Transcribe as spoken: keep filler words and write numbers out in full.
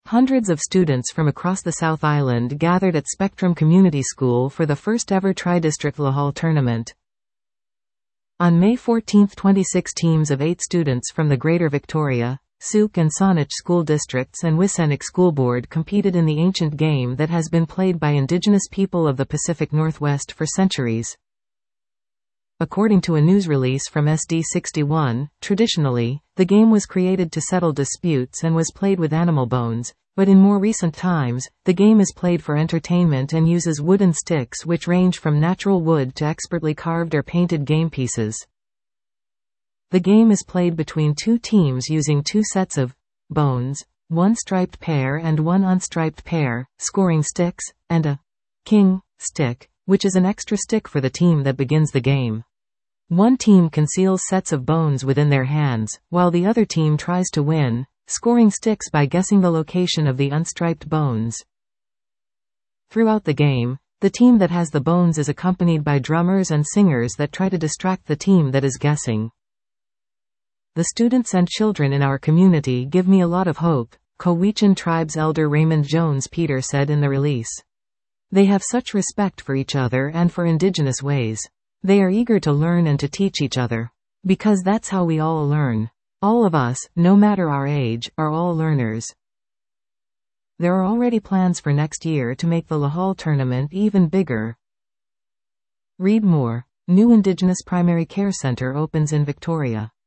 Hundreds of students from across the South Island gathered at Spectrum Community School for the first ever Tri-District Lahal Tournament. On May fourteenth, twenty-six teams of eight students from the Greater Victoria, Sooke and Saanich school districts and Wissanic School Board competed in the ancient game that has been played by Indigenous people of the Pacific Northwest for centuries. According to a news release from S D sixty-one, traditionally, the game was created to settle disputes and was played with animal bones, but in more recent times, the game is played for entertainment and uses wooden sticks which range from natural wood to expertly carved or painted game pieces. The game is played between two teams using two sets of bones, one striped pair and one unstriped pair, scoring sticks, and a king stick, which is an extra stick for the team that begins the game. One team conceals sets of bones within their hands, while the other team tries to win, scoring sticks by guessing the location of the unstriped bones. Throughout the game, the team that has the bones is accompanied by drummers and singers that try to distract the team that is guessing. The students and children in our community give me a lot of hope, Cowichan Tribe's elder Raymond Jones Peter said in the release. They have such respect for each other and for Indigenous ways. They are eager to learn and to teach each other. Because that's how we all learn. All of us, no matter our age, are all learners. There are already plans for next year to make the Lahal tournament even bigger. Read more. New Indigenous Primary Care Center opens in Victoria.